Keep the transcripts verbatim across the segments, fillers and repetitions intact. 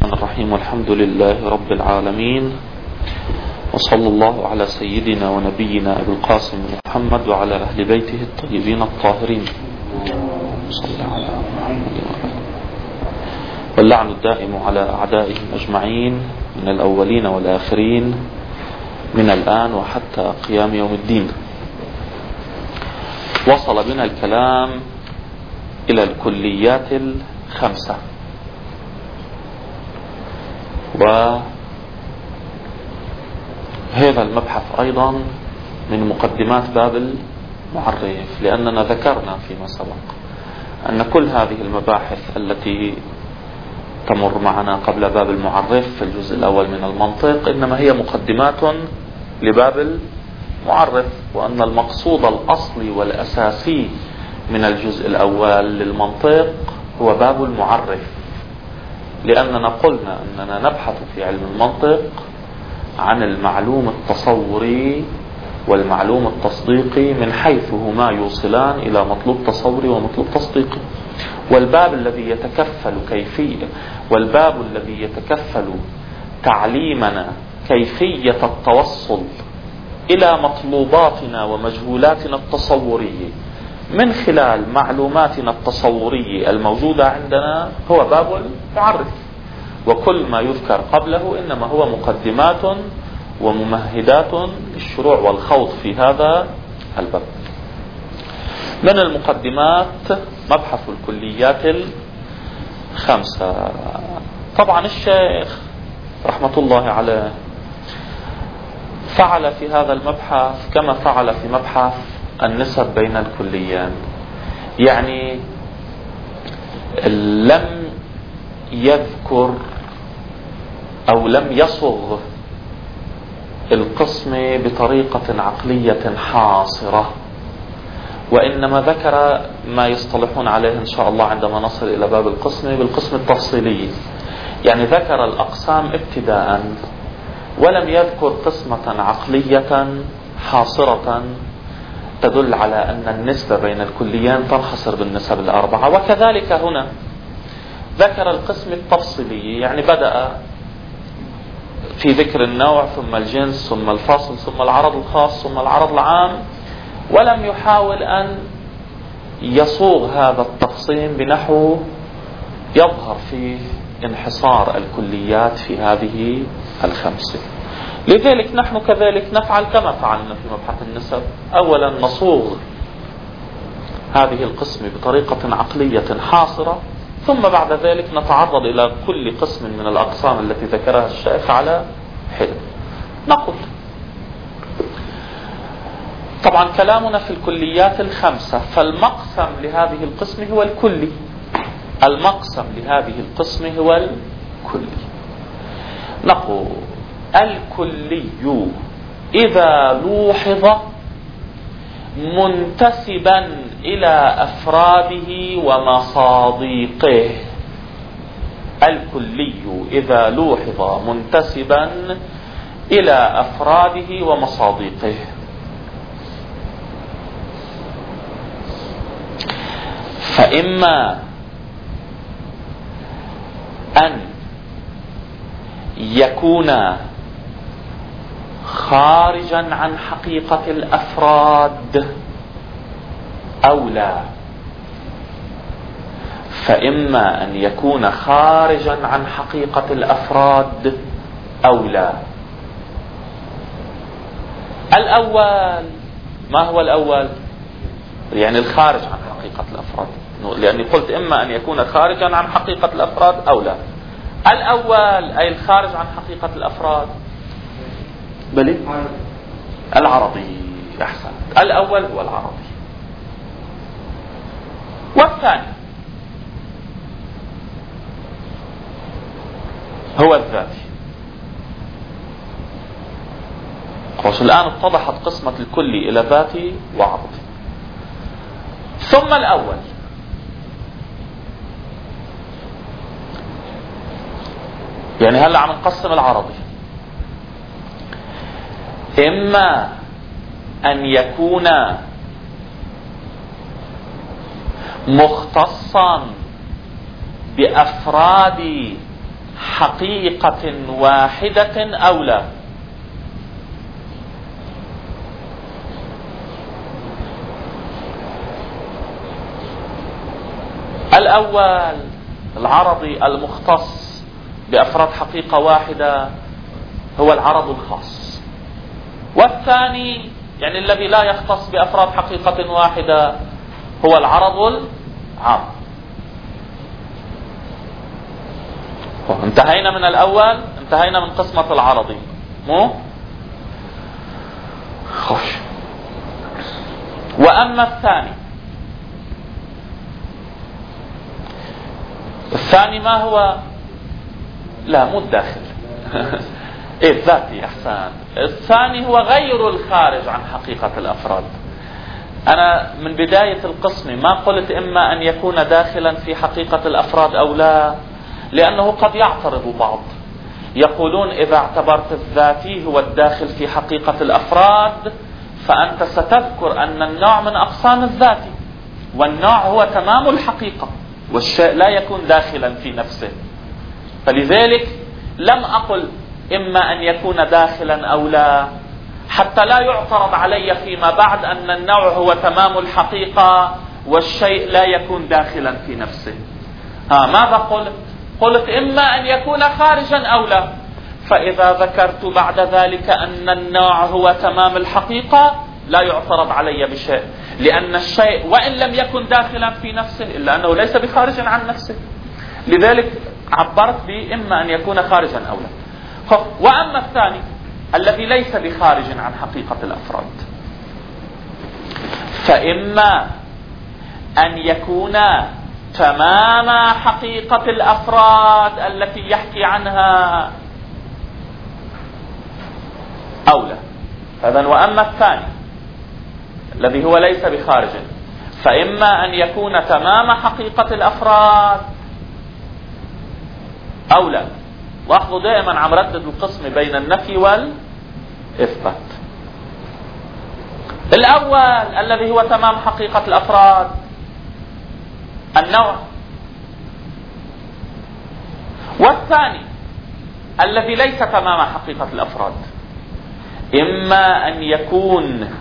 الرحمن الرحيم والحمد لله رب العالمين وصلى الله على سيدنا ونبينا أبي القاسم محمد وعلى أهل بيته الطيبين الطاهرين صلى على محمد واللعن الدائم على أعدائهم أجمعين من الأولين والآخرين من الآن وحتى قيام يوم الدين. وصل بنا الكلام إلى الكليات الخمسة، وهذا المبحث أيضا من مقدمات باب المعرف، لأننا ذكرنا فيما سبق أن كل هذه المباحث التي تمر معنا قبل باب المعرف في الجزء الأول من المنطق إنما هي مقدمات لباب المعرف، وأن المقصود الأصلي والأساسي من الجزء الأول للمنطق هو باب المعرف، لأننا قلنا أننا نبحث في علم المنطق عن المعلوم التصوري والمعلوم التصديقي من حيث هما يوصلان إلى مطلوب تصوري ومطلوب تصديقي، والباب الذي يتكفل كيفية والباب الذي يتكفل تعليمنا كيفية التوصل إلى مطلوباتنا ومجهولاتنا التصورية من خلال معلوماتنا التصورية الموجودة عندنا هو باب المعرف، وكل ما يذكر قبله إنما هو مقدمات وممهدات للشروع والخوض في هذا الباب. من المقدمات مبحث الكليات الخمسة. طبعا الشيخ رحمة الله عليه فعل في هذا المبحث كما فعل في مبحث النسب بين الكليان، يعني لم يذكر أو لم يصغ القسم بطريقة عقلية حاصرة، وإنما ذكر ما يصطلحون عليه إن شاء الله عندما نصل إلى باب القسم بالقسم التفصيلي، يعني ذكر الأقسام ابتداء ولم يذكر قسمة عقلية حاصرة تدل على أن النسبة بين الكليان تنحصر بالنسب الأربعة. وكذلك هنا ذكر القسم التفصيلي، يعني بدأ في ذكر النوع ثم الجنس ثم الفصل ثم العرض الخاص ثم العرض العام، ولم يحاول أن يصوغ هذا التقسيم بنحو يظهر فيه انحصار الكليات في هذه الخمسة. لذلك نحن كذلك نفعل كما فعلنا في مبحث النسب، أولا نصوغ هذه القسم بطريقة عقلية حاصرة، ثم بعد ذلك نتعرض إلى كل قسم من الأقسام التي ذكرها الشيخ على حد. نقول طبعا كلامنا في الكليات الخمسة، فالمقسم لهذه القسم هو الكلي، المقسم لهذه القسم هو الكلي. نقول الكلي إذا لوحظ منتسبا إلى أفراده ومصاديقه، الكلي إذا لوحظ منتسبا إلى أفراده ومصاديقه، فإما أن يكون خارجا عن حقيقة الأفراد أو لا، فإما أن يكون خارجا عن حقيقة الأفراد أو لا. الأول ما هو الأول؟ يعني الخارج عن حقيقة الأفراد، لأني قلت إما أن يكون خارجا عن حقيقة الأفراد أو لا. الأول أي الخارج عن حقيقة الأفراد بل العرضي، أحسن، الأول هو العرضي. والثاني هو الذاتي. خلاص الآن اتضحت قسمة الكلي إلى ذاتي وعرضي. ثم الأول يعني هلأ عم نقسم العرضي، إما أن يكون مختصا بأفراد حقيقة واحدة أو لا. الأول العرضي المختص بأفراد حقيقة واحدة هو العرض الخاص، والثاني يعني الذي لا يختص بأفراد حقيقة واحدة هو العرض العام. انتهينا من الأول، انتهينا من قسمة العرضي. مو خوش. وأما الثاني، الثاني ما هو؟ لا مو الداخل ايه الذاتي. احسان. الثاني هو غير الخارج عن حقيقة الأفراد. أنا من بداية القسم ما قلت إما أن يكون داخلا في حقيقة الأفراد أو لا، لأنه قد يعترض بعض، يقولون إذا اعتبرت الذاتي هو الداخل في حقيقة الأفراد فأنت ستذكر أن النوع من أقسام الذاتي، والنوع هو تمام الحقيقة، والشيء لا يكون داخلا في نفسه. فلذلك لم أقل إما أن يكون داخلا أو لا، حتى لا يعترض علي فيما بعد أن النوع هو تمام الحقيقة والشيء لا يكون داخلا في نفسه. ها ماذا قلت؟ قلت إما أن يكون خارجا أو لا. فإذا ذكرت بعد ذلك أن النوع هو تمام الحقيقة لا يعترض علي بشيء، لأن الشيء وإن لم يكن داخلا في نفسه إلا أنه ليس بخارج عن نفسه. لذلك عبرت بإما أن يكون خارجا أو لا. وأما الثاني الذي ليس بخارج عن حقيقة الأفراد فإما أن يكون تمام حقيقة الأفراد التي يحكي عنها أو لا. إذن وأما الثاني الذي هو ليس بخارج فإما أن يكون تمام حقيقة الأفراد أو لا. لاحظوا دائما عم ردد القسم بين النفي والإثبات. الأول الذي هو تمام حقيقة الأفراد النوع، والثاني الذي ليس تمام حقيقة الأفراد إما أن يكون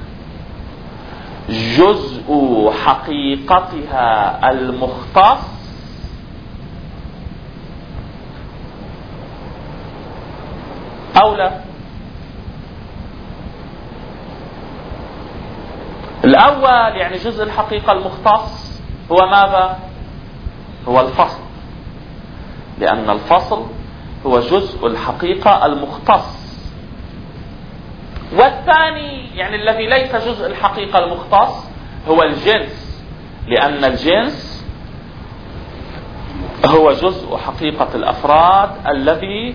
جزء حقيقتها المختص أو لا. الأول يعني جزء الحقيقة المختص هو ماذا؟ هو الفصل، لأن الفصل هو جزء الحقيقة المختص. والثاني يعني الذي ليس جزء الحقيقة المختص هو الجنس، لأن الجنس هو جزء حقيقة الأفراد الذي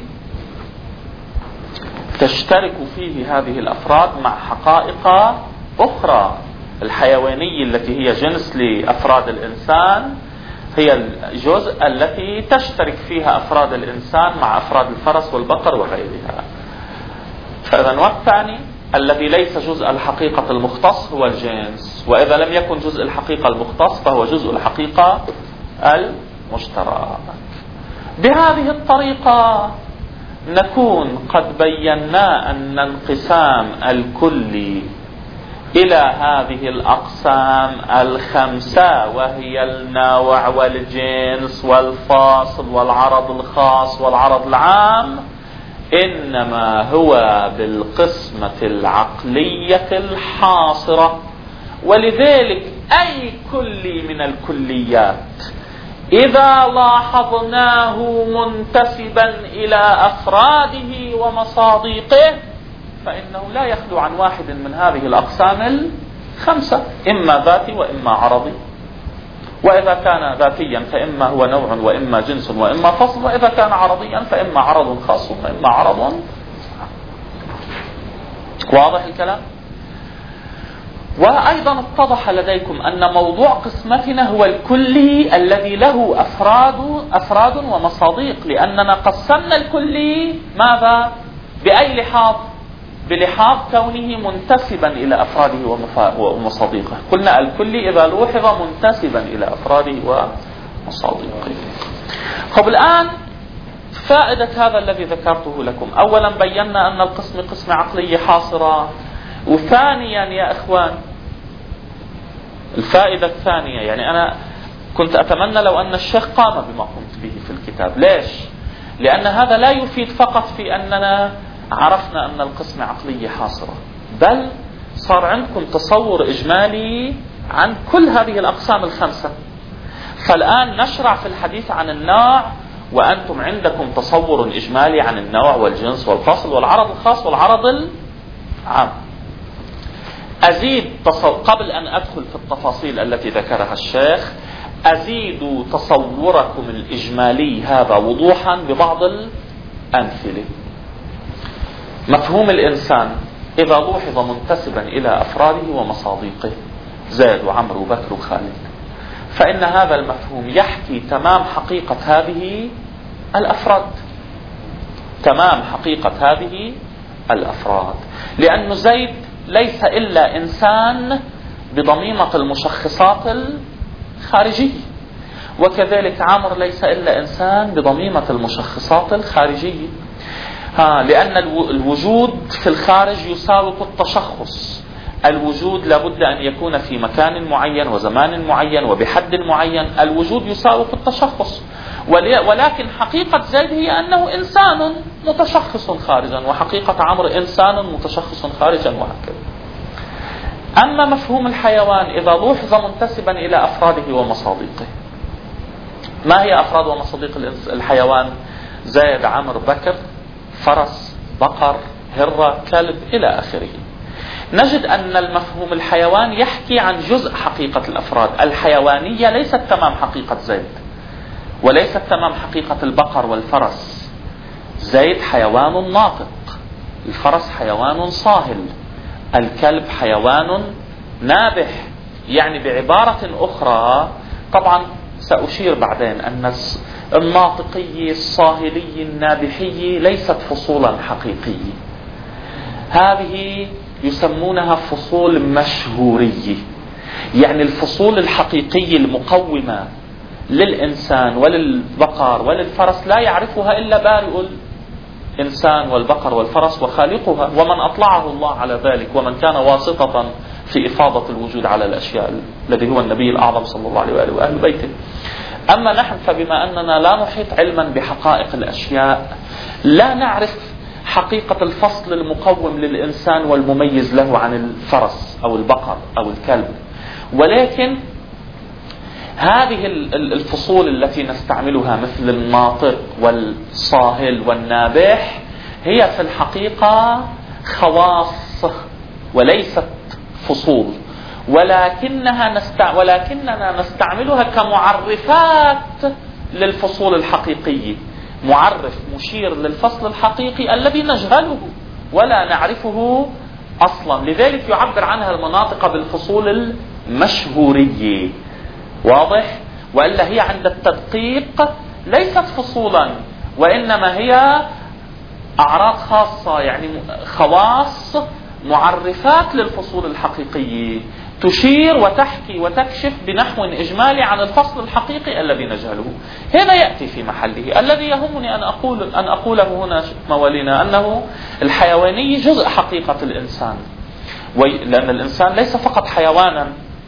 تشترك فيه هذه الأفراد مع حقائق أخرى. الحيوانية التي هي جنس لأفراد الإنسان هي الجزء التي تشترك فيها أفراد الإنسان مع أفراد الفرس والبقر وغيرها. فإذن والثاني الذي ليس جزء الحقيقة المختص هو الجنس، وإذا لم يكن جزء الحقيقة المختص فهو جزء الحقيقة المشترك. بهذه الطريقة نكون قد بينا أن انقسام الكلي إلى هذه الأقسام الخمسة، وهي النوع والجنس والفاصل والعرض الخاص والعرض العام، إنما هو بالقسمة العقلية الحاصرة. ولذلك أي كلي من الكليات إذا لاحظناه منتسبا إلى أفراده ومصادقه فإنه لا يخلو عن واحد من هذه الأقسام الخمسة، إما ذاتي وإما عرضي. وإذا كان ذاتيا فإما هو نوع وإما جنس وإما فصل، وإذا كان عرضيا فإما عرض خاص وإما عرض. واضح الكلام؟ وأيضا اتضح لديكم أن موضوع قسمتنا هو الكلي الذي له أفراد أفراد ومصادق، لأننا قسمنا الكلي ماذا؟ بأي لحاظ؟ بلحاظ كونه منتسبا إلى أفراده ومصادقه. قلنا الكلي إذا لوحظ منتسبا إلى أفراده ومصادقه. طب الآن فائدة هذا الذي ذكرته لكم، أولا بينا أن القسم قسم عقلية حاصرة، وثانيا يا إخوان الفائدة الثانية، يعني أنا كنت أتمنى لو أن الشيخ قام بما قمت به في الكتاب. ليش؟ لأن هذا لا يفيد فقط في أننا عرفنا أن القسم عقلية حاصرة، بل صار عندكم تصور إجمالي عن كل هذه الأقسام الخمسة. فالآن نشرع في الحديث عن النوع، وأنتم عندكم تصور إجمالي عن النوع والجنس والفصل والعرض الخاص والعرض العام. أزيد قبل أن أدخل في التفاصيل التي ذكرها الشيخ، أزيد تصوركم الإجمالي هذا وضوحا ببعض الأمثلة. مفهوم الإنسان إذا لوحظ منتسبا إلى أفراده ومصادقه زيد وعمر وبكر وخالد، فإن هذا المفهوم يحكي تمام حقيقة هذه الأفراد، تمام حقيقة هذه الأفراد، لأن زيد ليس إلا إنسان بضميمة المشخصات الخارجية، وكذلك عمر ليس إلا إنسان بضميمة المشخصات الخارجية. ها لأن الوجود في الخارج يساوق التشخص. الوجود لابد أن يكون في مكان معين وزمان معين وبحد معين، الوجود يساوق التشخص، ولكن حقيقة زيد هي أنه إنسان متشخص خارجا، وحقيقة عمرو إنسان متشخص خارجا، وهكذا. أما مفهوم الحيوان إذا لوحظ منتسبا إلى أفراده ومصادقه، ما هي أفراد ومصادق الحيوان؟ زيد عمرو بكر فرس بقر هرة كلب إلى آخره. نجد أن المفهوم الحيوان يحكي عن جزء حقيقة الأفراد. الحيوانية ليست تمام حقيقة زيد، وليست تمام حقيقة البقر والفرس. زيد حيوان ناطق، الفرس حيوان صاهل، الكلب حيوان نابح. يعني بعبارة أخرى، طبعا سأشير بعدين أن الناطقية الصاهلية النابحية ليست فصولا حقيقية، هذه يسمونها فصول مشهورية. يعني الفصول الحقيقية المقومة للإنسان وللبقر وللفرس لا يعرفها إلا بارئ الإنسان والبقر والفرس وخالقها، ومن أطلعه الله على ذلك، ومن كان واسطة في إفاضة الوجود على الأشياء الذي هو النبي الأعظم صلى الله عليه وآله وأهل بيته. أما نحن فبما أننا لا نحيط علما بحقائق الأشياء، لا نعرف حقيقة الفصل المقوم للإنسان والمميز له عن الفرس أو البقر أو الكلب، ولكن هذه الفصول التي نستعملها مثل الناطق والصاهل والنابح هي في الحقيقة خواص وليست فصول، ولكنها نستع... ولكننا نستعملها كمعرفات للفصول الحقيقية، معرف مشير للفصل الحقيقي الذي نجهله ولا نعرفه أصلا. لذلك يعبر عنها المناطق بالفصول المشهورية. واضح؟ وإلا هي عند التدقيق ليست فصولا، وإنما هي أعراض خاصة، يعني خواص معرفات للفصول الحقيقية، تشير وتحكي وتكشف بنحو إجمالي عن الفصل الحقيقي الذي نجهله. هذا يأتي في محله. الذي يهمني أن أقول أن أقوله هنا موالينا أنه الحيوانية جزء حقيقة الإنسان، لأن الإنسان ليس فقط حيوانا،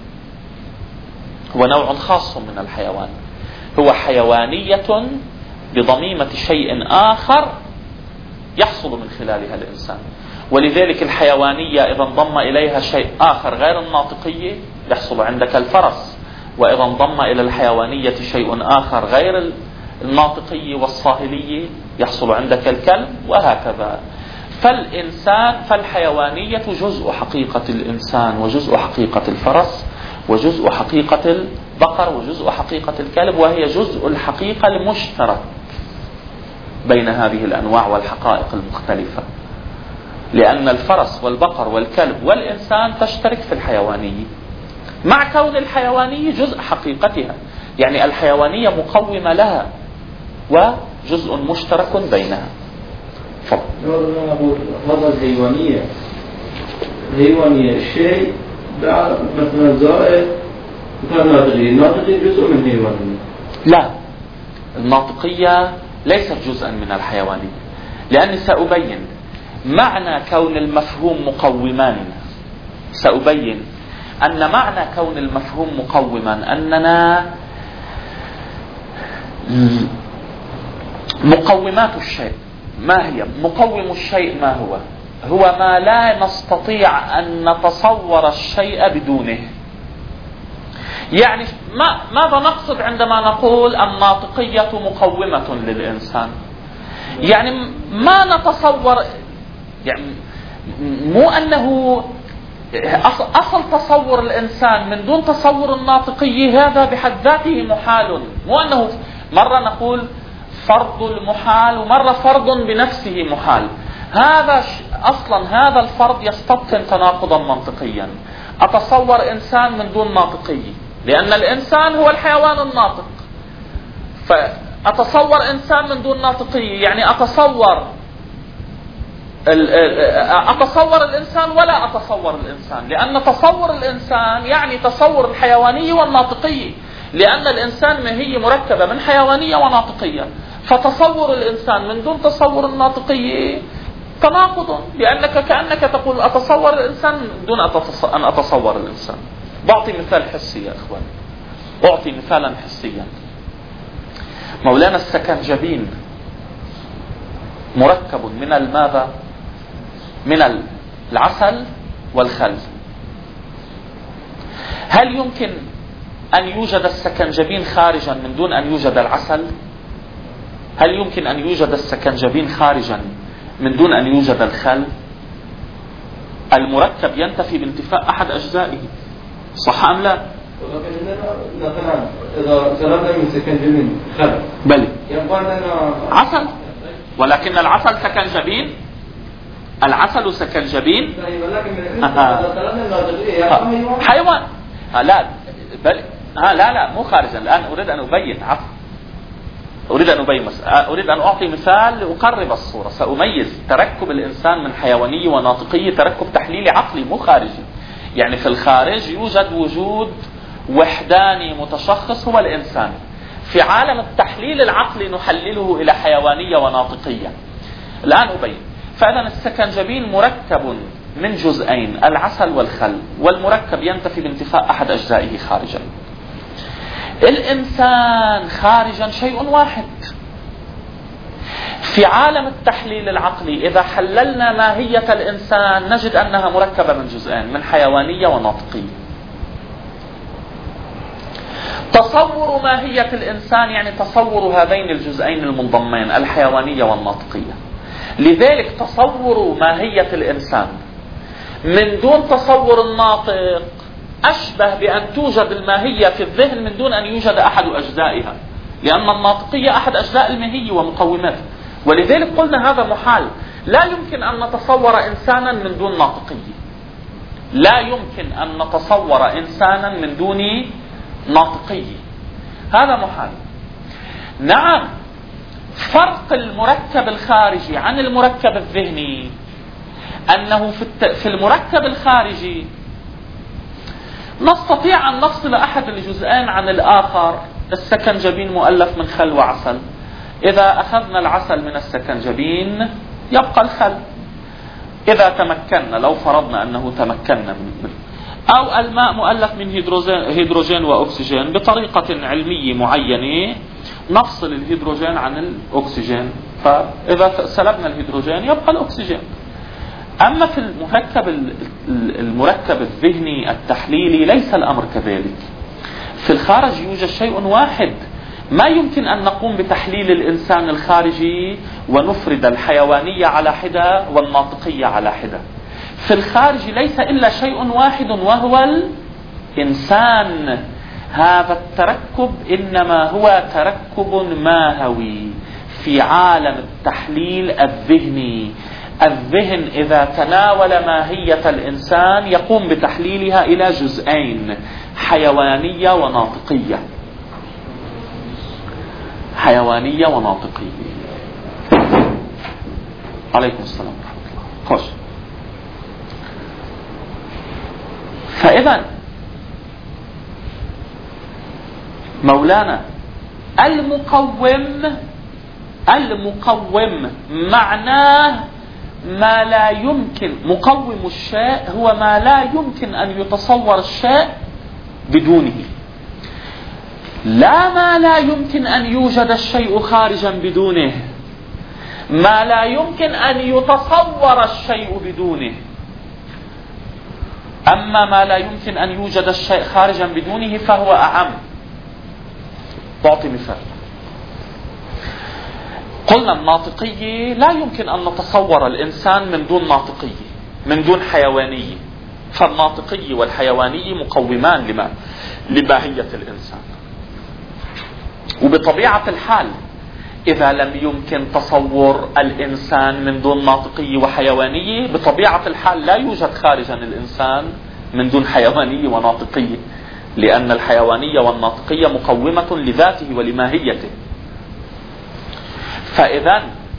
هو نوع خاص من الحيوان، هو حيوانية بضميمة شيء آخر يحصل من خلالها الإنسان. ولذلك الحيوانية إذا انضم إليها شيء آخر غير الناطقية يحصل عندك الفرس، وإذا انضم إلى الحيوانية شيء آخر غير الناطقية والصاهلية يحصل عندك الكلب، وهكذا. فالإنسان فالحيوانية جزء حقيقة الإنسان، وجزء حقيقة الفرس، وجزء حقيقة البقر، وجزء حقيقة الكلب، وهي جزء الحقيقة المشترك بين هذه الأنواع والحقائق المختلفة، لأن الفرس والبقر والكلب والإنسان تشترك في الحيوانية، مع كون الحيوانية جزء حقيقتها. يعني الحيوانية مقومة لها وجزء مشترك بينها. فضل. هذا الحيوانية الحيوانية الشيء مثلا الزائد كان ناطقي، الناطقي جزء من الحيوانية. لا، الناطقية ليست جزءا من الحيوانية، لأني سأبين معنى كون المفهوم مقوما. سأبين أن معنى كون المفهوم مقوما أننا مقومات الشيء ما هي؟ مقوم الشيء ما هو؟ هو ما لا نستطيع أن نتصور الشيء بدونه. يعني ما ماذا نقصد عندما نقول الناطقية مقومة للإنسان؟ يعني ما نتصور، يعني مو أنه أصل تصور الإنسان من دون تصور الناطقية هذا بحد ذاته محال. مو أنه مرة نقول فرض المحال ومرة فرض بنفسه محال. هذا أصلا هذا الفرض يستبطن تناقضا منطقيا. أتصور إنسان من دون ناطقية لأن الإنسان هو الحيوان الناطق، فأتصور إنسان من دون ناطقية يعني أتصور أتصور الإنسان ولا أتصور الإنسان، لأن تصور الإنسان يعني تصور الحيوانية والناطقية، لأن الإنسان ما هي مركبة من حيوانية وناطقية، فتصور الإنسان من دون تصور الناطقية تناقض، لأنك كأنك تقول أتصور الإنسان دون أن أتصور الإنسان. بعطي مثال حسي يا أخوان، أعطي مثالا حسيا. مولانا السكنجبين مركب من الماذا؟ من العسل والخل. هل يمكن أن يوجد السكنجبين خارجا من دون أن يوجد العسل؟ هل يمكن أن يوجد السكنجبين خارجا من دون أن يوجد الخل؟ المركب ينتفي بانتفاء أحد أجزائه، صح أم لا؟ مثلا إذا سلبنا من سكنجبين خل بلي يبقى لنا عسل، ولكن العسل سكنجبين، العسل سكنجبين حيوان. لا بل ها لا لا مو خارجا. الآن أريد أن أبين، عفوا أريد أن أبين أريد أن أعطي مثال لأقرب الصورة. سأميز تركب الإنسان من حيوانية وناطقية تركب تحليلي عقلي مو خارجي. يعني في الخارج يوجد وجود وحداني متشخص هو الإنسان، في عالم التحليل العقلي نحلله إلى حيوانية وناطقية. الآن أبين. فإذا السكنجبين مركب من جزئين، العسل والخل، والمركب ينتفي بانتفاء أحد أجزائه خارجا. الإنسان خارجا شيء واحد. في عالم التحليل العقلي إذا حللنا ماهية الإنسان نجد أنها مركبة من جزئين، من حيوانية وناطقية. تصور ماهية الإنسان يعني تصور هذين الجزئين المنضمين، الحيوانية والناطقية. لذلك تصور ماهية الإنسان من دون تصور الناطق أشبه بأن توجد الماهية في الذهن من دون أن يوجد أحد أجزائها، لأن الناطقية أحد أجزاء الماهية ومقوماتها. ولذلك قلنا هذا محال. لا يمكن أن نتصور إنسانا من دون ناطقية، لا يمكن أن نتصور إنسانا من دون ناطقية، هذا محال. نعم، فرق المركب الخارجي عن المركب الذهني أنه في المركب الخارجي نستطيع أن نفصل أحد الجزئين عن الآخر. السكنجبين مؤلف من خل وعسل، إذا أخذنا العسل من السكنجبين يبقى الخل، إذا تمكنا، لو فرضنا أنه تمكنا من، أو الماء مؤلف من هيدروجين وأكسجين، بطريقة علمية معينة نفصل الهيدروجين عن الأكسجين، فإذا سلبنا الهيدروجين يبقى الأكسجين. أما في المركب المركب الذهني التحليلي ليس الأمر كذلك. في الخارج يوجد شيء واحد، ما يمكن أن نقوم بتحليل الإنسان الخارجي ونفرد الحيوانية على حدة والناطقية على حدة. في الخارج ليس إلا شيء واحد وهو الإنسان. هذا التركب إنما هو تركب ماهوي في عالم التحليل الذهني. الذهن إذا تناول ماهية الإنسان يقوم بتحليلها إلى جزئين، حيوانية وناطقية. حيوانية وناطقية. عليكم السلام ورحمة الله. خوش. فإذا مولانا المقوم المقوم معناه ما لا يمكن، مقوم الشيء هو ما لا يمكن أن يتصور الشيء بدونه، لا ما لا يمكن أن يوجد الشيء خارجا بدونه، ما لا يمكن أن يتصور الشيء بدونه. أما ما لا يمكن أن يوجد الشيء خارجا بدونه فهو أعم. بعطي مثال. قلنا الناطقية لا يمكن أن نتصور الإنسان من دون ناطقية، من دون حيوانية، فالناطقية والحيوانية مقومان لما لماهية الإنسان. وبطبيعة الحال إذا لم يمكن تصور الإنسان من دون ناطقية وحيوانية، بطبيعة الحال لا يوجد خارجا الإنسان من دون حيوانية وناطقية، لأن الحيوانية والناطقية مقومة لذاته ولماهيته. فإذا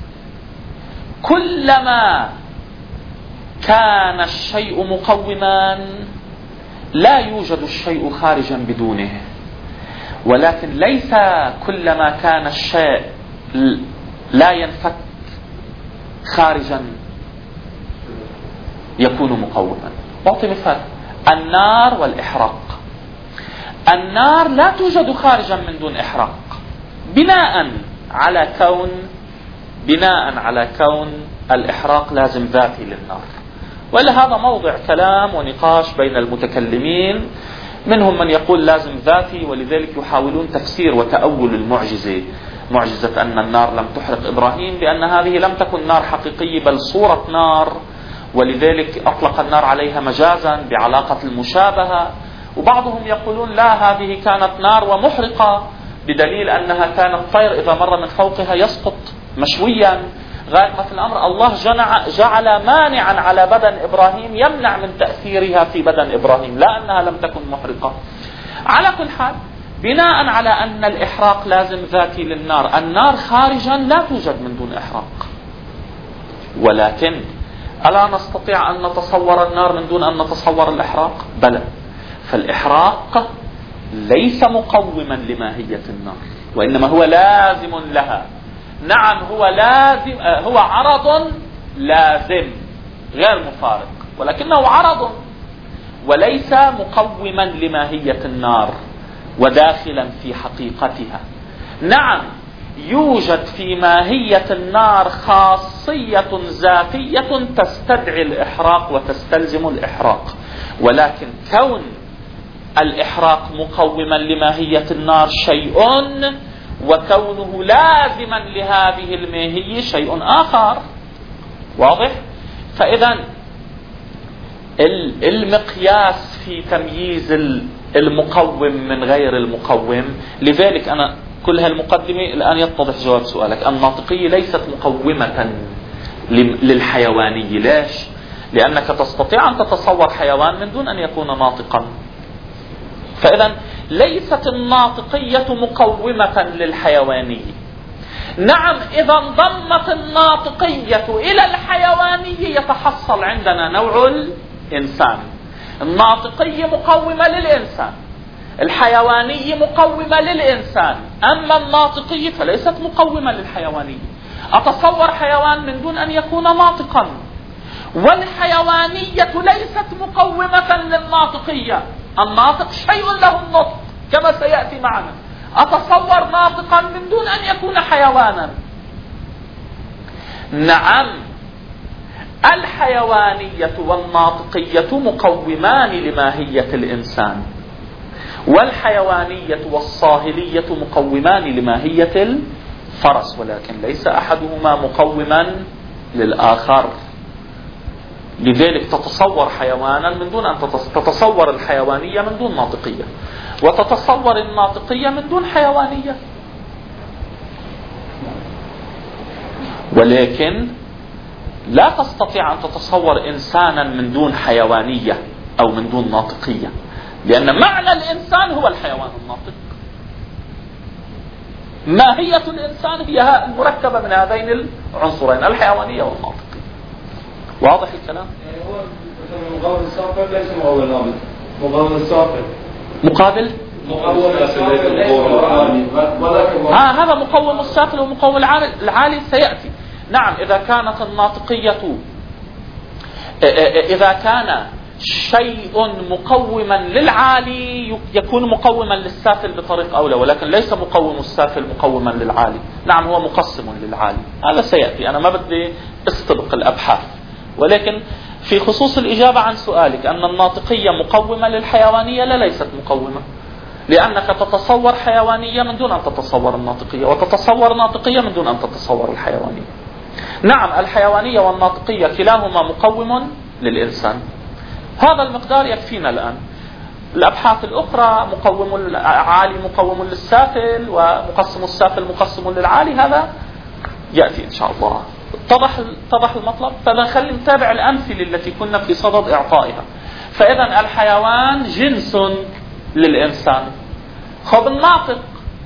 كلما كان الشيء مقوما لا يوجد الشيء خارجا بدونه، ولكن ليس كلما كان الشيء لا ينفك خارجا يكون مقوما. أعطي مثال: النار والإحراق. النار لا توجد خارجا من دون إحراق، بناء على كون بناء على كون الإحراق لازم ذاتي للنار. وإلا هذا موضع كلام ونقاش بين المتكلمين، منهم من يقول لازم ذاتي، ولذلك يحاولون تفسير وتأول المعجزة، معجزة أن النار لم تحرق إبراهيم، بأن هذه لم تكن نار حقيقية بل صورة نار، ولذلك أطلق النار عليها مجازا بعلاقة المشابهة. وبعضهم يقولون لا، هذه كانت نار ومحرقة، بدليل أنها كانت طير إذا مر من فوقها يسقط مشويا. غاية ما في الأمر الله جعل مانعا على بدن إبراهيم يمنع من تأثيرها في بدن إبراهيم، لا أنها لم تكن محرقة. على كل حال، بناء على أن الإحراق لازم ذاتي للنار، النار خارجا لا توجد من دون إحراق. ولكن ألا نستطيع أن نتصور النار من دون أن نتصور الإحراق؟ بلى. فالإحراق ليس مقوما لماهية النار، وإنما هو لازم لها. نعم، هو لازم، هو عرض لازم غير مفارق، ولكنه عرض وليس مقوما لماهية النار وداخلا في حقيقتها. نعم، يوجد في ماهية النار خاصية ذاتية تستدعي الإحراق وتستلزم الإحراق، ولكن كون الإحراق مقوما لماهية النار شيء، وكونه لازما لهذه الماهية شيء آخر. واضح؟ فإذا المقياس في تمييز المقوم من غير المقوم. لذلك أنا كل هالمقدمة الآن يتضح جواب سؤالك. الناطقية ليست مقومة للحيوانية. ليش؟ لأنك تستطيع أن تتصور حيوان من دون أن يكون ناطقا. فإذا ليست الناطقية مقومة للحيوانية. نعم، إذا انضمت الناطقية إلى الحيوانية يتحصل عندنا نوع الإنسان. الناطقية مقومة للإنسان، الحيوانية مقومة للإنسان، أما الناطقية فليست مقومة للحيوانية. أتصور حيوان من دون أن يكون ناطقا، والحيوانية ليست مقومة للناطقية. الناطق شيء له النطق كما سيأتي معنا. أتصور ناطقا من دون أن يكون حيوانا. نعم، الحيوانية والناطقية مقومان لماهية الإنسان، والحيوانية والصاهلية مقومان لماهية الفرس، ولكن ليس أحدهما مقوما للآخر. لذلك تتصور حيوانا من دون أن تتصور الحيوانية من دون ناطقية، وتتصور الناطقية من دون حيوانية. ولكن لا تستطيع أن تتصور إنسانا من دون حيوانية أو من دون ناطقية، لأن معنى الإنسان هو الحيوان الناطق. ماهية الإنسان هي المركبة من هذين العنصرين، الحيوانية والناطقية. واضح الكلام؟ يعني هو مقابل الساقط ليس مقابل نابض. مقابل الساقط مقابل ها هذا مقوم السافل ومقوم العالي سيأتي. نعم إذا كانت الناطقية إذا كان شيء مقوما للعالي يكون مقوما للسافل بطريق أولى، ولكن ليس مقوم السافل مقوما للعالي. نعم هو مقسم للعالي، هذا سيأتي. أنا ما بدي استبق الأبحاث، ولكن في خصوص الإجابة عن سؤالك أن الناطقية مقومة للحيوانية، لا ليست مقومة، لأنك تتصور حيوانية من دون أن تتصور الناطقية، وتتصور ناطقية من دون أن تتصور الحيوانية. نعم الحيوانية والناطقية كلاهما مقوم للإنسان، هذا المقدار يكفينا الآن. الأبحاث الأخرى مقوم العالي مقوم للسافل، ومقسم السافل مقسم للعالي، هذا يأتي إن شاء الله. اتضح اتضح المطلب. فنخلي نتابع الأمثلة التي كنا في صدد إعطائها. فإذا الحيوان جنس للإنسان. خب الناطق،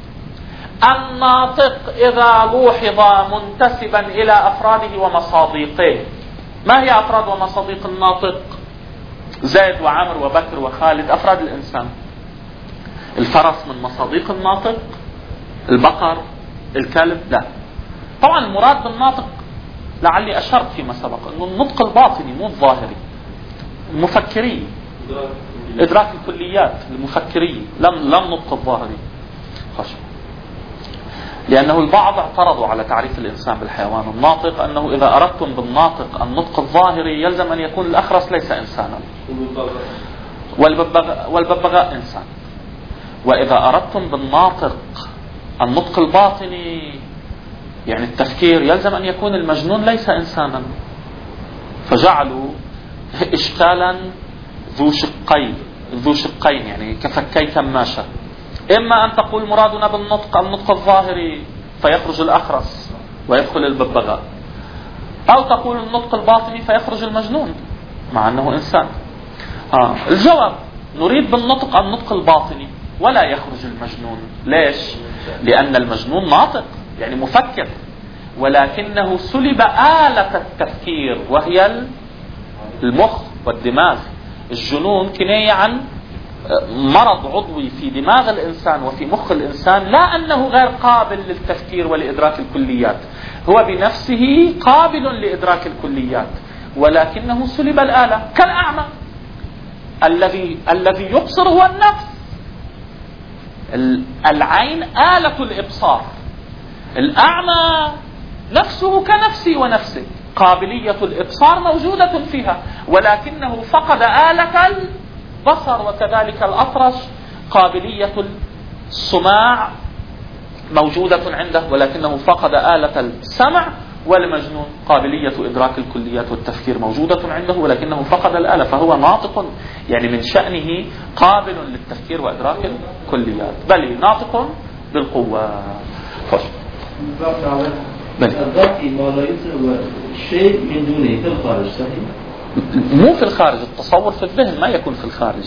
الناطق إذا لوحظ منتسبا إلى أفراده ومصاديقه. ما هي أفراد ومصاديق الناطق؟ زيد وعمر وبكر وخالد، أفراد الإنسان. الفرس من مصاديق الناطق، البقر، الكلب لا. طبعا المراد بالناطق لعلي أشرت فيما سبق أنه النطق الباطني مو الظاهري، المفكري، إدراك الكليات المفكري، لم لم نطق الظاهري. خشب. لأنه البعض اعترضوا على تعريف الإنسان بالحيوان الناطق، أنه إذا أردتم بالناطق النطق الظاهري يلزم أن يكون الأخرس ليس إنسانا، والببغاء, والببغاء إنسان. وإذا أردتم بالناطق النطق الباطني يعني التفكير يلزم أن يكون المجنون ليس إنسانا، فجعلوا إشكالا ذو شقين ذو شقين يعني كفكي كماشة. إما أن تقول مرادنا بالنطق النطق الظاهري فيخرج الأخرس ويدخل الببغاء، أو تقول النطق الباطني فيخرج المجنون مع أنه إنسان. آه. الجواب نريد بالنطق النطق الباطني ولا يخرج المجنون. ليش؟ لأن المجنون ناطق يعني مفكر، ولكنه سلب آلة التفكير وهي المخ والدماغ. الجنون كناية عن مرض عضوي في دماغ الإنسان وفي مخ الإنسان، لا أنه غير قابل للتفكير ولإدراك الكليات، هو بنفسه قابل لإدراك الكليات، ولكنه سلب الآلة. كالأعمى الذي الذي يبصر هو النفس. العين آلة الإبصار، الأعمى نفسه كنفسي ونفسك، قابلية الإبصار موجودة فيها، ولكنه فقد آلة البصر. وكذلك الأطرش قابلية السماع موجودة عنده، ولكنه فقد آلة السمع. والمجنون قابلية إدراك الكليات والتفكير موجودة عنده، ولكنه فقد الآلة، فهو ناطق يعني من شأنه قابل للتفكير وإدراك الكليات، بل ناطق بالقوة. الذاتي ما لا يصير شيء من دونه في الخارج، صحيح؟ مو في الخارج، التصور في الذهن ما يكون في الخارج.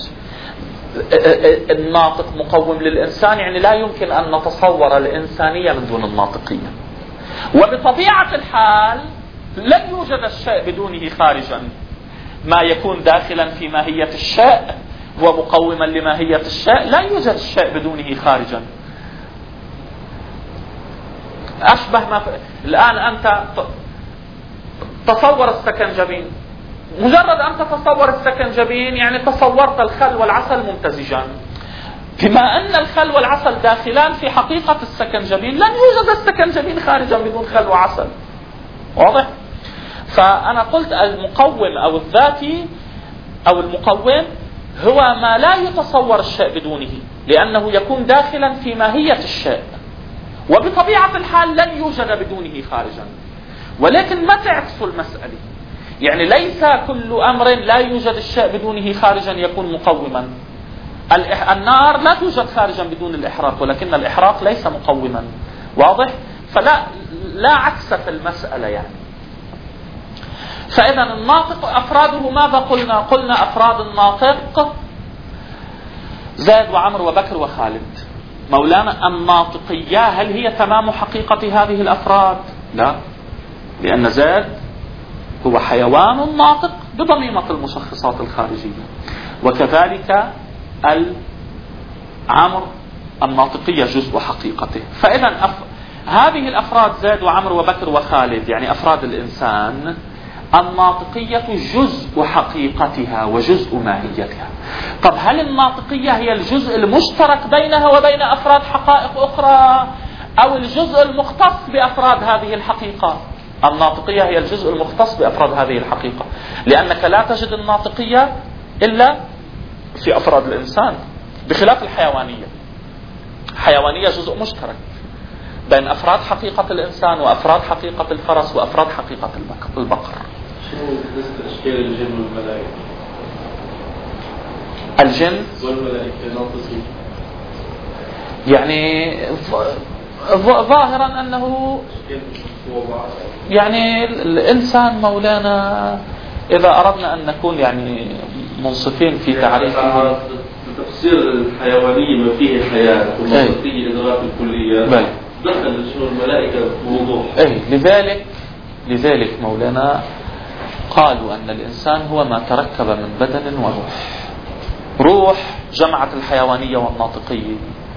الناطق مقوم للإنسان يعني لا يمكن أن نتصور الإنسانية من دون الناطقية، وبطبيعة الحال لن يوجد الشيء بدونه خارجا. ما يكون داخلا في ماهية الشيء ومقوما لماهية الشيء لا يوجد الشيء بدونه خارجا. أشبه ما ف... الآن أنت تصور السكنجبين، مجرد أن تتصور السكنجبين يعني تصورت الخل والعسل ممتزجان. بما أن الخل والعسل داخلان في حقيقة السكنجبين لن يوجد السكنجبين خارجا بدون خل وعسل. واضح؟ فأنا قلت المقوم أو الذاتي أو المقوم هو ما لا يتصور الشيء بدونه، لأنه يكون داخلا في ماهية الشيء، وبطبيعة الحال لن يوجد بدونه خارجا. ولكن ما تعكسوا المسألة، يعني ليس كل أمر لا يوجد الشيء بدونه خارجا يكون مقوما. النار لا توجد خارجا بدون الإحراق، ولكن الإحراق ليس مقوما. واضح؟ فلا لا عكس في المسألة يعني. فإذا الناطق أفراده ماذا قلنا؟ قلنا أفراد الناطق زيد وعمر وبكر وخالد. مولانا الناطقية هل هي تمام حقيقة هذه الأفراد؟ لا، لأن زيد هو حيوان ناطق بضميمة المشخصات الخارجية، وكذلك عمرو الناطقية جزء حقيقته. فإذا أف... هذه الأفراد زيد وعمرو وبكر وخالد، يعني أفراد الإنسان، الناطقية جزء حقيقتها وجزء ماهيتها. طب هل الناطقية هي الجزء المشترك بينها وبين أفراد حقائق أخرى، أو الجزء المختص بأفراد هذه الحقيقة؟ الناطقية هي الجزء المختص بأفراد هذه الحقيقة، لأنك لا تجد الناطقية إلا في أفراد الإنسان، بخلاف الحيوانية. الحيوانية جزء مشترك بين أفراد حقيقة الإنسان وأفراد حقيقة الفرس وأفراد حقيقة البقر. شنو بالنسبة لأشكال الجن والملائكة؟ الجن والملائكة ناقصين، يعني ظاهرا أنه يعني الإنسان مولانا إذا أردنا أن نكون يعني منصفين في تعريفه، تفسير الحيوانية ما فيه حياة والناطقية إدراك الكلية، دخل شنو الملائكة بوضوح. أي لذلك لذلك مولانا قالوا أن الإنسان هو ما تركب من بدن وروح. روح جمعت الحيوانية والناطقية،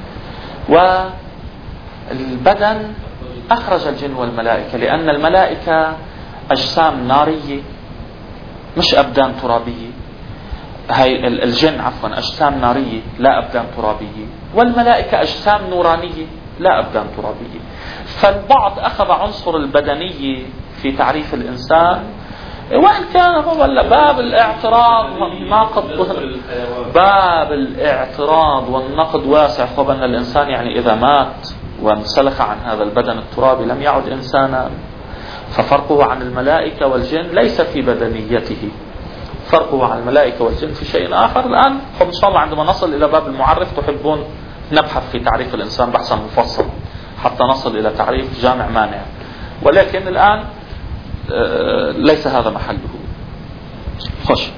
والبدن أخرج الجن والملائكة، لأن الملائكة أجسام نارية مش أبدان ترابية. هاي الجن عفوا أجسام نارية لا أبدان ترابية، والملائكة أجسام نورانية لا أبدان ترابية. فالبعض أخذ عنصر البدنية في تعريف الإنسان، وإن كان هو باب الاعتراض والنقد، باب الاعتراض والنقد واسع. خب أن الإنسان يعني إذا مات وانسلخ عن هذا البدن الترابي لم يعد إنسانا، ففرقه عن الملائكة والجن ليس في بدنيته، فرقه عن الملائكة والجن في شيء آخر. الآن إن شاء الله عندما نصل إلى باب المعرف تحبون نبحث في تعريف الإنسان بحثا مفصلا حتى نصل إلى تعريف جامع مانع، ولكن الآن ليس هذا محله. خش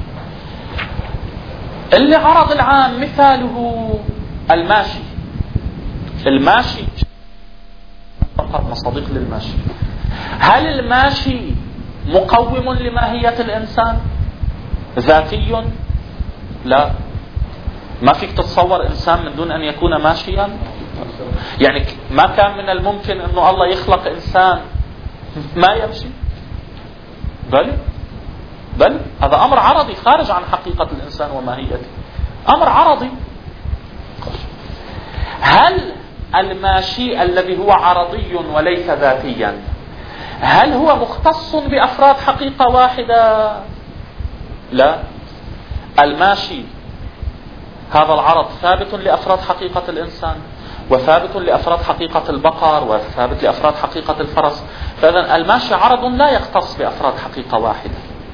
اللي عرض العام مثاله الماشي. الماشي فقط مصادق للماشي. هل الماشي مقوم لماهية الإنسان ذاتي؟ لا، ما فيك تتصور إنسان من دون أن يكون ماشيا. يعني ما كان من الممكن أنه الله يخلق إنسان ما يمشي؟ بل بل هذا أمر عرضي خارج عن حقيقة الإنسان وماهيته، أمر عرضي. هل الماشي الذي هو عرضي وليس ذاتيا هل هو مختص بأفراد حقيقة واحدة؟ لا، الماشي هذا العرض ثابت لأفراد حقيقة الإنسان، وثابت لأفراد حقيقة البقر، وثابت لأفراد حقيقة الفرس. فإذا الماشي عرض لا يختص بأفراد حقيقة واحدة.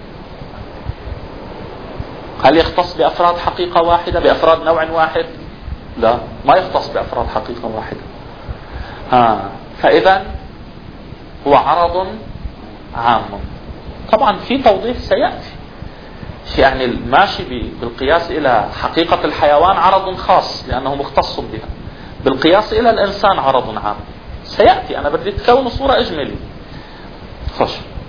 هل يختص بأفراد حقيقة واحدة، بأفراد نوع واحد؟ لا، ما يختص بأفراد حقيقة واحدة. ها فإذا هو عرض عام. طبعا في توضيح سيأتي، يعني الماشي بالقياس إلى حقيقة الحيوان عرض خاص لأنه مختص بها، بالقياس إلى الإنسان عرض عام سيأتي. أنا بدي تكون صورة إجمالية. خش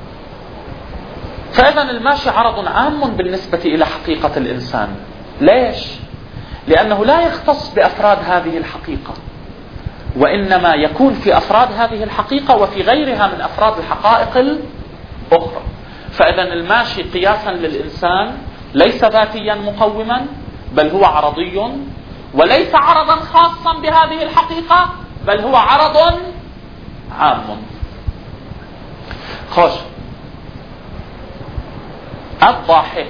فإذا الماشي عرض عام بالنسبة إلى حقيقة الإنسان. ليش؟ لأنه لا يختص بأفراد هذه الحقيقة، وإنما يكون في أفراد هذه الحقيقة وفي غيرها من أفراد الحقائق الأخرى. فإذا الماشي قياسا للإنسان ليس ذاتيا مقوما، بل هو عرضي، وليس عرضا خاصا بهذه الحقيقة، بل هو عرض عام. خوش الضاحك.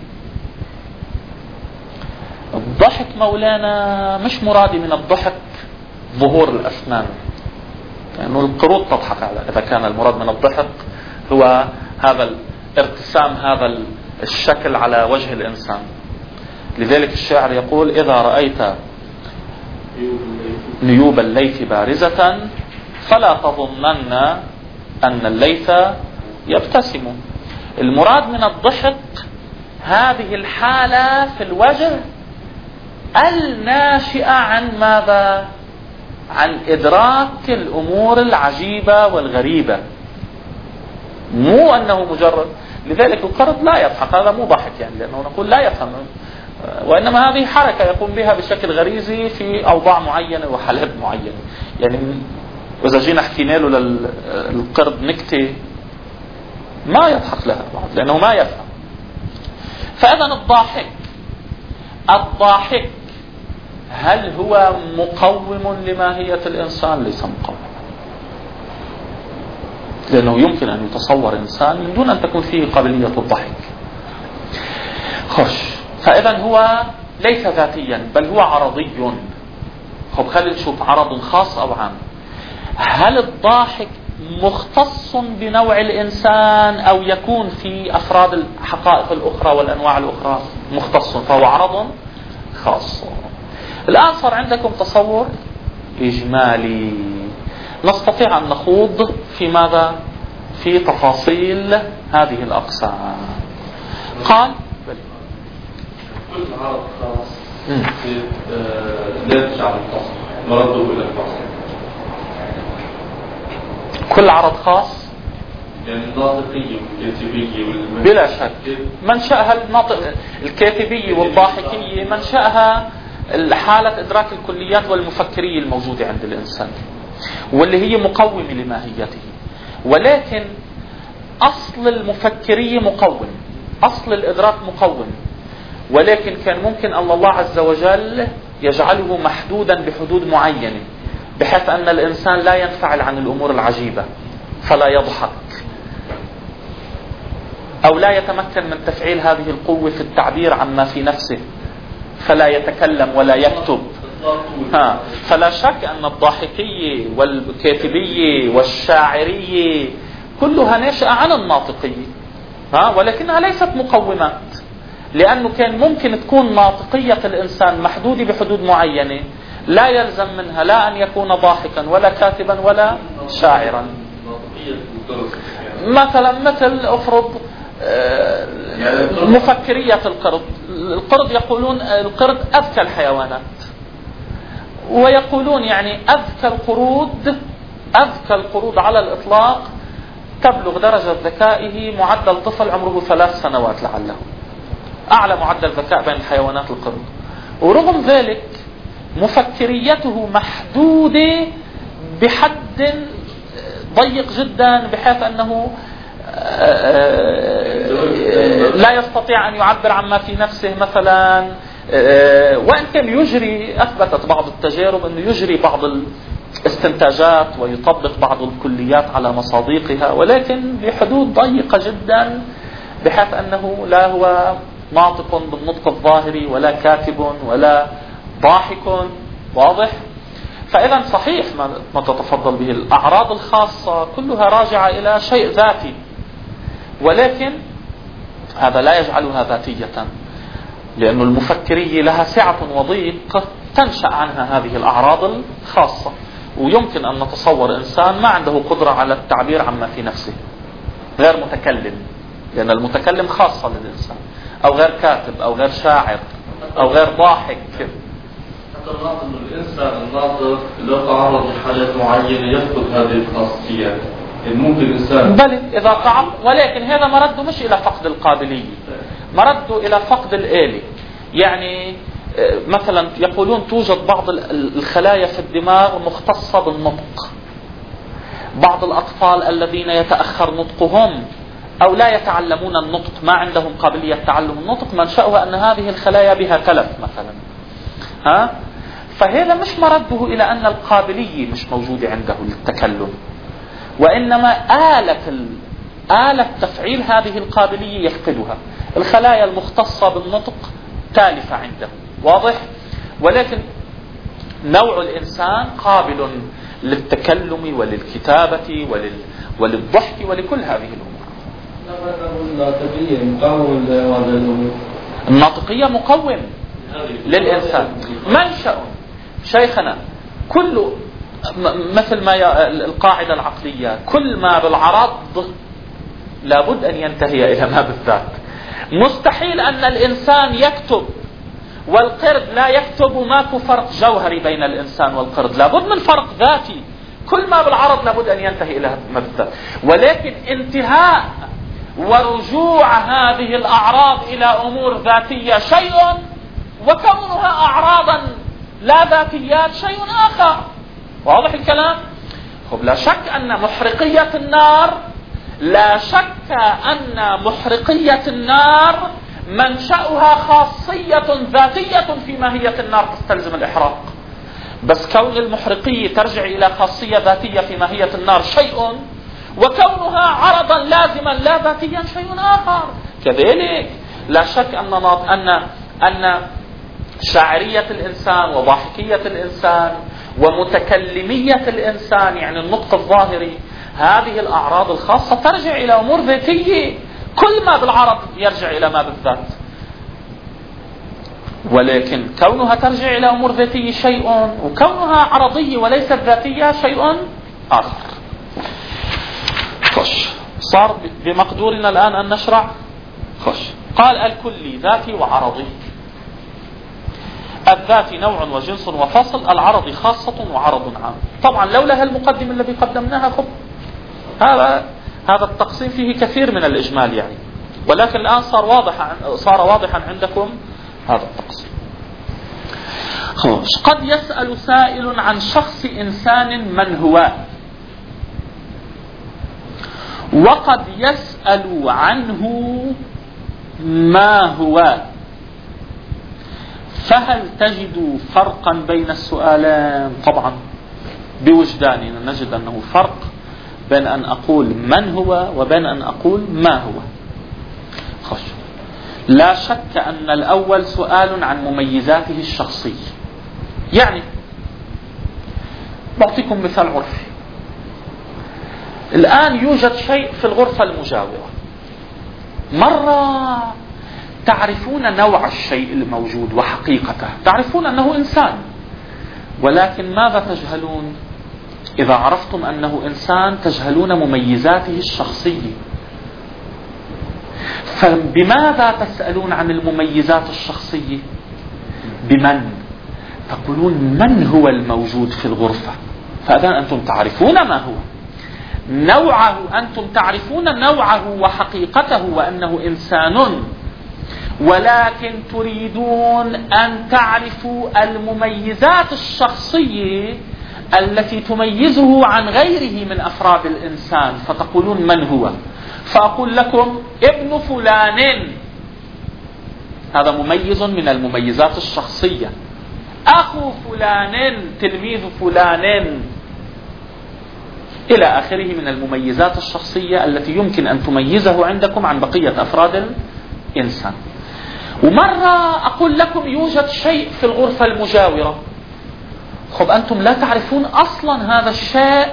الضحك مولانا مش مرادي من الضحك ظهور الأسنان، لأنه يعني القرود تضحك على، إذا كان المراد من الضحك هو هذا الارتسام، هذا الشكل على وجه الإنسان. لذلك الشاعر يقول: إذا رأيت نيوب الليث بارزة فلا تظنن أن الليث يبتسم. المراد من الضحك هذه الحالة في الوجه الناشئة عن ماذا؟ عن إدراك الأمور العجيبة والغريبة، مو أنه مجرد. لذلك القرد لا يضحك، هذا مو ضحك يعني، لأنه نقول لا يفهم وإنما هذه حركة يقوم بها بشكل غريزي في أوضاع معينة وحالات معينة. يعني إذا جينا حكينا له للقرد نكتة ما يضحك لها بعد لأنه ما يفهم. فإذا الضاحك الضاحك هل هو مقوم لماهية الإنسان؟ ليس مقوما، لأنه يمكن أن يتصور إنسان من دون أن تكون فيه قابلية الضحك. خش فإذا هو ليس ذاتيا بل هو عرضي. خب خلينا نشوف عرض خاص أو عام. هل الضاحك مختص بنوع الإنسان أو يكون في أفراد الحقائق الأخرى والأنواع الأخرى؟ مختص، فهو عرض خاص. الآن صار عندكم تصور إجمالي، نستطيع أن نخوض في ماذا؟ في تفاصيل هذه الأقسام. قال كل عرض خاص لا يرجع للفصل، مرده إلى الفصل. كل عرض خاص يعني الناطقية والكاتبية والمنشأ بلا شك منشأها الناطق الكاتبية والضاحكية، منشأها حالة إدراك الكليات والمفكرية الموجودة عند الإنسان واللي هي مقومة لماهيته. ولكن أصل المفكرية مقوم، أصل الإدراك مقوم، ولكن كان ممكن أن الله عز وجل يجعله محدودا بحدود معينة بحيث أن الإنسان لا ينفعل عن الأمور العجيبة فلا يضحك، أو لا يتمكن من تفعيل هذه القوة في التعبير عما في نفسه فلا يتكلم ولا يكتب. ها فلا شك أن الضاحكية والكاتبية والشاعرية كلها ناشئة عن الناطقية، ها ولكنها ليست مقومات، لأنه كان ممكن تكون ناطقية الإنسان محدودة بحدود معينة لا يلزم منها لا أن يكون ضاحكا ولا كاتبا ولا شاعرا. مثلا مثل أفرض مفكرية القرد. القرد يقولون القرد أذكى الحيوانات، ويقولون يعني أذكى القرود أذكى القرود على الإطلاق تبلغ درجة ذكائه معدل طفل عمره ثلاث سنوات لعله، أعلى معدل ذكاء بين الحيوانات القرد. ورغم ذلك مفكريته محدودة بحد ضيق جدا بحيث أنه لا يستطيع أن يعبر عما في نفسه مثلا، وإن كان يجري أثبتت بعض التجارب أنه يجري بعض الاستنتاجات ويطبق بعض الكليات على مصادقها، ولكن بحدود ضيقة جدا بحيث أنه لا هو ناطق بالنطق الظاهري ولا كاتب ولا ضاحك. واضح؟ فإذا صحيح ما تتفضل به، الأعراض الخاصة كلها راجعة إلى شيء ذاتي، ولكن هذا لا يجعلها ذاتية، لأن المفكرية لها سعة وضيق تنشأ عنها هذه الأعراض الخاصة. ويمكن أن نتصور إنسان ما عنده قدرة على التعبير عما في نفسه، غير متكلم، لأن المتكلم خاصة للإنسان، أو غير كاتب أو غير شاعر أو غير ضاحك. حتى نلاحظ أن الإنسان الناطق لو تعرض لحالات معينة يفقد هذه الخاصيات. ممكن الإنسان بل إذا تعرض، ولكن هذا مرده مش إلى فقد القابلية، مرده إلى فقد الآلة. يعني مثلا يقولون توجد بعض الخلايا في الدماغ مختصة بالنطق. بعض الأطفال الذين يتأخر نطقهم أو لا يتعلمون النطق، ما عندهم قابلية تعلم النطق، منشأها أن هذه الخلايا بها تلف مثلا. ها؟ فهذا مش مرده إلى أن القابلية مش موجودة عنده للتكلم، وإنما آلة آلة تفعيل هذه القابلية يفقدها. الخلايا المختصة بالنطق تالفة عنده. واضح؟ ولكن نوع الإنسان قابل للتكلم وللكتابة ولل... وللضحك ولكل هذه الأمور. الناطقية مقوم لهذه الأمور. الناطقية مقوم للإنسان، منشأ. شيخنا كل مثل ما القاعدة العقلية، كل ما بالعرض لابد أن ينتهي إلى ما بالذات. مستحيل أن الإنسان يكتب والقرد لا يكتب، وماكو فرق جوهري بين الإنسان والقرد، لابد من فرق ذاتي. كل ما بالعرض لابد أن ينتهي إلى ما بالذات، ولكن انتهاء ورجوع هذه الأعراض إلى أمور ذاتية شيء وكونها أعراضا لا ذاتيات شيء آخر. واضح الكلام؟ خب لا شك أن محرقية النار لا شك أن محرقية النار منشأها خاصية ذاتية في ماهية النار تستلزم الإحراق. بس كون المحرقية ترجع إلى خاصية ذاتية في ماهية النار شيء، وكونها عرضا لازما لا ذاتيا شيء آخر. كذلك لا شك أن أن أن شاعرية الإنسان وضاحكية الإنسان ومتكلمية الإنسان، يعني النطق الظاهري، هذه الأعراض الخاصة ترجع إلى أمور ذاتية. كل ما بالعرض يرجع إلى ما بالذات، ولكن كونها ترجع إلى أمور ذاتية شيء، وكونها عرضية وليست ذاتية شيء آخر. خش صار بمقدورنا الآن أن نشرع. خش قال الكلي ذاتي وعرضي. الذاتي نوع وجنس وفصل، العرضي خاصة وعرض عام. طبعا لولا هالمقدمة الذي قدمناها خب هذا هذا التقسيم فيه كثير من الإجمال يعني، ولكن الآن صار واضحا صار واضحا عندكم هذا التقسيم. خش قد يسأل سائل عن شخص إنسان من هو، وقد يسأل عنه ما هو، فهل تجد فرقا بين السؤالين؟ طبعا بوجداننا نجد أنه فرق بين أن أقول من هو وبين أن أقول ما هو. خش لا شك أن الأول سؤال عن مميزاته الشخصية. يعني بعطيكم مثال عرفي. الآن يوجد شيء في الغرفة المجاورة، مرة تعرفون نوع الشيء الموجود وحقيقته، تعرفون أنه إنسان، ولكن ماذا تجهلون؟ إذا عرفتم أنه إنسان تجهلون مميزاته الشخصية. فبماذا تسألون عن المميزات الشخصية؟ بمن؟ تقولون من هو الموجود في الغرفة، فإذا أنتم تعرفون ما هو. نوعه أنتم تعرفون نوعه وحقيقته وأنه إنسان، ولكن تريدون أن تعرفوا المميزات الشخصية التي تميزه عن غيره من أفراد الإنسان، فتقولون من هو. فأقول لكم ابن فلان، هذا مميز من المميزات الشخصية. أخو فلان، تلميذ فلان، إلى آخره من المميزات الشخصية التي يمكن أن تميزه عندكم عن بقية أفراد الإنسان. ومرة أقول لكم يوجد شيء في الغرفة المجاورة، خب أنتم لا تعرفون أصلا هذا الشيء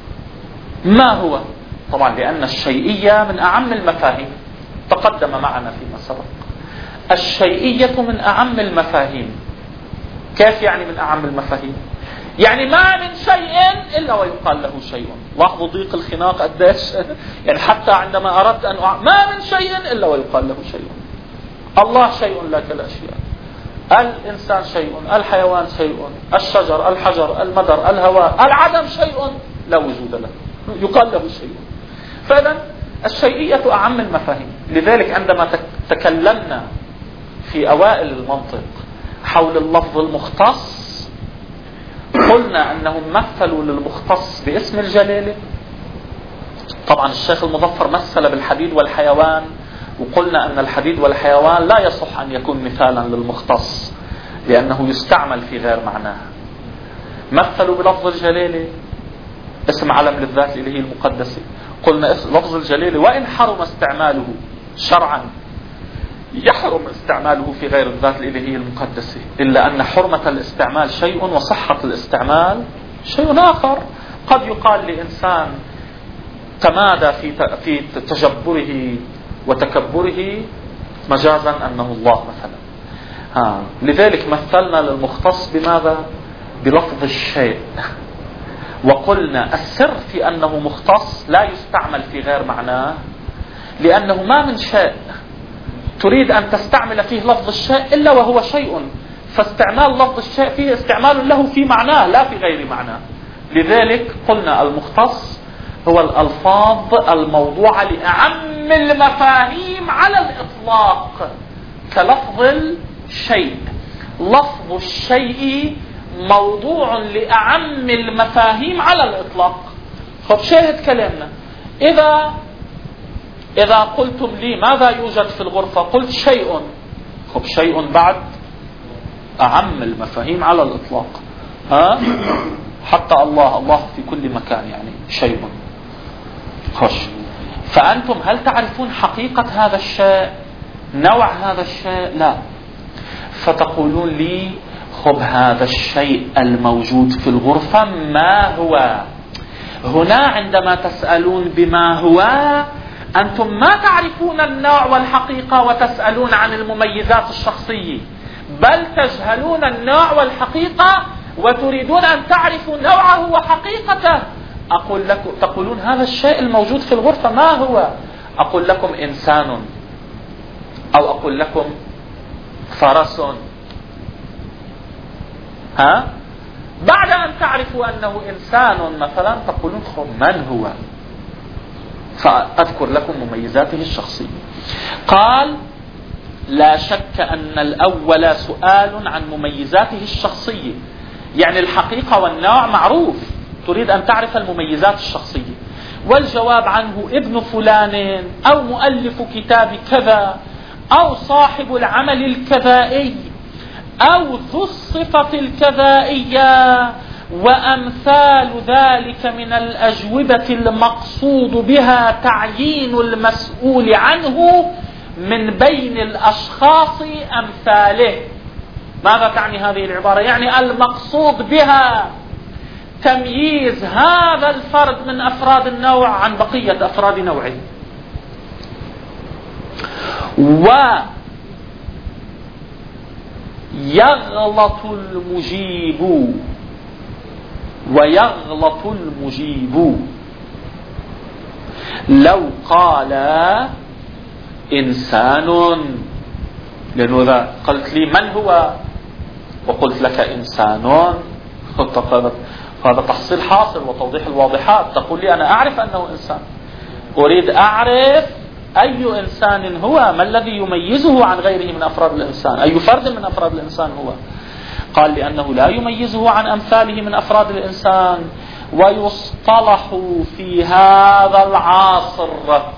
ما هو. طبعا لأن الشيئية من أعم المفاهيم، تقدم معنا فيما سبق. الشيئية من أعم المفاهيم. كيف يعني من أعم المفاهيم؟ يعني ما من شيء إلا ويقال له شيء. لاحظوا ضيق الخناق قديش. يعني حتى عندما أردت أن أع... ما من شيء إلا ويقال له شيء. الله شيء لا كالأشياء، الإنسان شيء، الحيوان شيء، الشجر، الحجر، المدر، الهواء، العدم شيء لا وجود له، يقال له شيء. فإذا الشيئية أعم المفاهيم. لذلك عندما تكلمنا في أوائل المنطق حول اللفظ المختص، قلنا أنهم مثلوا للمختص باسم الجلالة. طبعا الشيخ المظفر مثل بالحديد والحيوان، وقلنا أن الحديد والحيوان لا يصح أن يكون مثالا للمختص لأنه يستعمل في غير معناه. مثلوا بلفظ الجلالة، اسم علم للذات الإلهية المقدسة. قلنا لفظ الجلالة وإن حرم استعماله شرعا، يحرم استعماله في غير الذات الإلهية المقدسة، إلا أن حرمة الاستعمال شيء وصحة الاستعمال شيء آخر. قد يقال لإنسان تمادى في في تجبره وتكبره مجازا أنه الله مثلا. ها. لذلك مثلنا للمختص بماذا؟ بلفظ الشيء. وقلنا السر في أنه مختص لا يستعمل في غير معناه، لأنه ما من شيء تريد أن تستعمل فيه لفظ الشيء إلا وهو شيء، فاستعمال لفظ الشيء فيه استعمال له في معناه لا في غير معناه. لذلك قلنا المختص هو الألفاظ الموضوعة لأعم المفاهيم على الإطلاق، كلفظ الشيء. لفظ الشيء موضوع لأعم المفاهيم على الإطلاق. خب شاهد كلامنا، إذا إذا قلتم لي ماذا يوجد في الغرفة قلت شيء، خب شيء بعد أعم المفاهيم على الإطلاق. ها؟ حتى الله الله في كل مكان، يعني شيء. خش فأنتم هل تعرفون حقيقة هذا الشيء، نوع هذا الشيء؟ لا. فتقولون لي خب هذا الشيء الموجود في الغرفة ما هو؟ هنا عندما تسألون بما هو أنتم ما تعرفون النوع والحقيقة وتسألون عن المميزات الشخصية، بل تجهلون النوع والحقيقة وتريدون أن تعرفوا نوعه وحقيقته. أقول لكم تقولون هذا الشيء الموجود في الغرفة ما هو؟ أقول لكم إنسان، أو أقول لكم فرس. ها؟ بعد أن تعرفوا أنه إنسان مثلا تقولون من هو؟ فأذكر لكم مميزاته الشخصية. قال لا شك أن الأول سؤال عن مميزاته الشخصية، يعني الحقيقة والنوع معروف، تريد أن تعرف المميزات الشخصية. والجواب عنه ابن فلان أو مؤلف كتاب كذا أو صاحب العمل الكذائي أو ذو الصفة الكذائية وأمثال ذلك من الأجوبة المقصود بها تعيين المسؤول عنه من بين الأشخاص أمثاله. ماذا تعني هذه العبارة؟ يعني المقصود بها تمييز هذا الفرد من أفراد النوع عن بقية أفراد نوعه. ويغلط المجيب ويغلط المجيب لو قال إنسان، لأنه إذا قلت لي من هو وقلت لك إنسان هذا تحصيل حاصل وتوضيح الواضحات. تقول لي أنا أعرف أنه إنسان، أريد أعرف أي إنسان هو، ما الذي يميزه عن غيره من أفراد الإنسان، أي فرد من أفراد الإنسان هو. قال لأنه لا يميزه عن أمثاله من أفراد الإنسان. ويصطلح في هذا العصر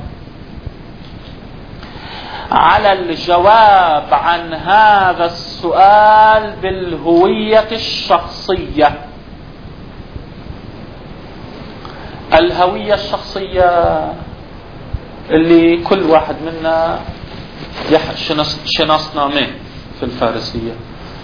على الجواب عن هذا السؤال بالهوية الشخصية. الهوية الشخصية اللي كل واحد منا شنصنا منه في الفارسية،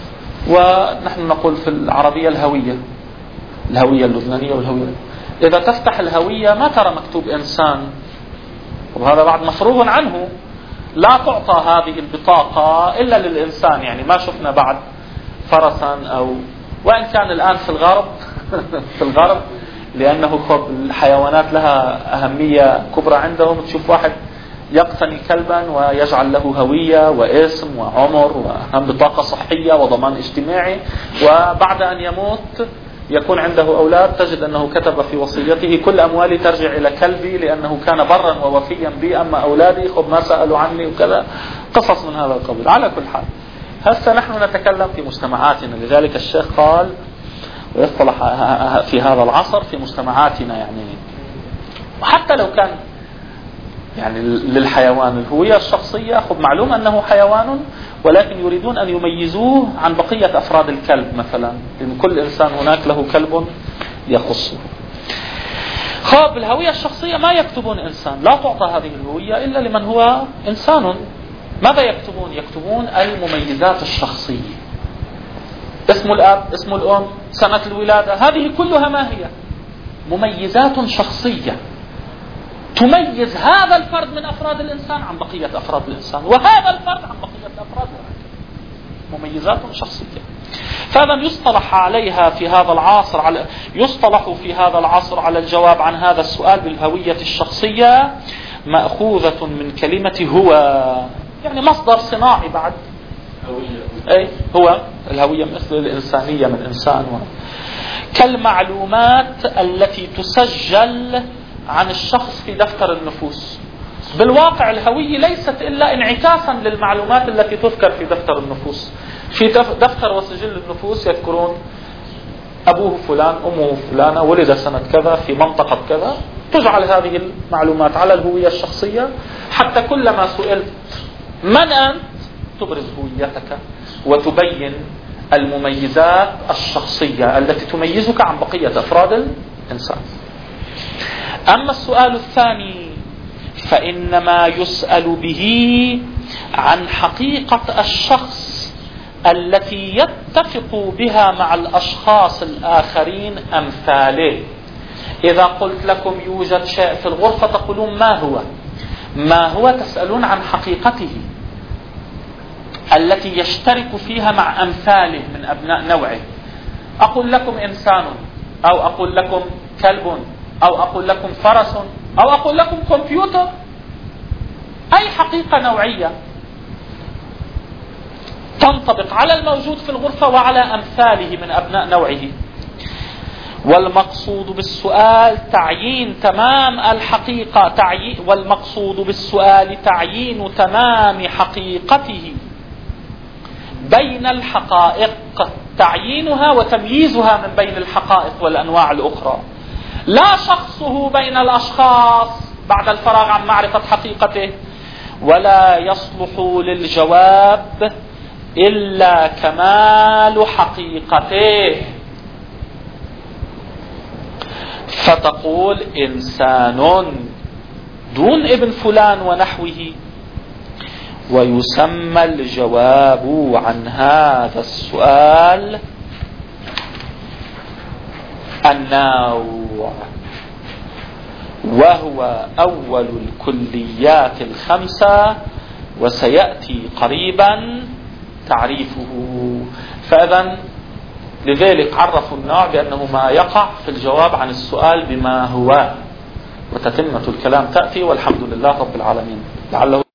ونحن نقول في العربية الهوية، الهوية اللبنانية والهوية. إذا تفتح الهوية ما ترى مكتوب إنسان، وهذا بعد مفروغ عنه. لا تعطى هذه البطاقة إلا للإنسان، يعني ما شفنا بعد فرسا أو، وإن كان الآن في الغرب في الغرب لأنه خب الحيوانات لها أهمية كبرى عندهم. تشوف واحد يقتني كلبا ويجعل له هوية واسم وعمر وأهم بطاقة صحية وضمان اجتماعي، وبعد أن يموت يكون عنده أولاد تجد أنه كتب في وصيته كل أموالي ترجع إلى كلبي لأنه كان برا ووفيا بي، أما أولادي خب ما سألوا عني وكذا، قصص من هذا القبيل. على كل حال هسه نحن نتكلم في مجتمعاتنا، لذلك الشيخ قال ويصطلح في هذا العصر في مجتمعاتنا، يعني وحتى لو كان يعني للحيوان الهوية الشخصية، خب معلوم أنه حيوان، ولكن يريدون أن يميزوه عن بقية أفراد الكلب مثلا، لأن كل إنسان هناك له كلب يخصه. خب الهوية الشخصية ما يكتبون إنسان، لا تعطى هذه الهوية إلا لمن هو إنسان. ماذا يكتبون؟ يكتبون المميزات الشخصية، اسم الأب، اسم الأم، سنة الولادة، هذه كلها ما هي؟ مميزات شخصية تميز هذا الفرد من أفراد الإنسان عن بقية أفراد الإنسان، وهذا الفرد عن بقية أفراد مميزات شخصية. فهذا يصطلح عليها في هذا العصر على يصطلح في هذا العصر على الجواب عن هذا السؤال بالهوية الشخصية، مأخوذة من كلمة هو، يعني مصدر صناعي بعد هوية. أي هو الهوية مثل الإنسانية من إنسان، كالمعلومات التي تسجل عن الشخص في دفتر النفوس. بالواقع الهوية ليست إلا انعكاسا للمعلومات التي تذكر في دفتر النفوس. في دفتر وسجل النفوس يذكرون أبوه فلان أمه فلانة ولد سنة كذا في منطقة كذا، تجعل هذه المعلومات على الهوية الشخصية، حتى كلما سئلت من أنت تبرز هويتك وتبين المميزات الشخصية التي تميزك عن بقية أفراد الإنسان. أما السؤال الثاني فإنما يسأل به عن حقيقة الشخص التي يتفق بها مع الأشخاص الآخرين أمثاله. إذا قلت لكم يوجد شيء في الغرفة تقولون ما هو؟ ما هو تسألون عن حقيقته التي يشترك فيها مع أمثاله من أبناء نوعه. أقول لكم إنسان، أو أقول لكم كلب، أو أقول لكم فرس، أو أقول لكم كمبيوتر، أي حقيقة نوعية تنطبق على الموجود في الغرفة وعلى أمثاله من أبناء نوعه. والمقصود بالسؤال تعيين تمام الحقيقة، تعيين والمقصود بالسؤال تعيين تمام حقيقته بين الحقائق، تعيينها وتمييزها من بين الحقائق والأنواع الأخرى، لا شخصه بين الأشخاص بعد الفراغ عن معرفة حقيقته. ولا يصلح للجواب إلا كمال حقيقته، فتقول إنسان دون ابن فلان ونحوه، ويسمى الجواب عن هذا السؤال النوع، وهو أول الكليات الخمسة، وسيأتي قريبا تعريفه. فإذا لذلك عرفوا النوع بأنه ما يقع في الجواب عن السؤال بما هو، وتتمة الكلام تأتي، والحمد لله رب العالمين. لعله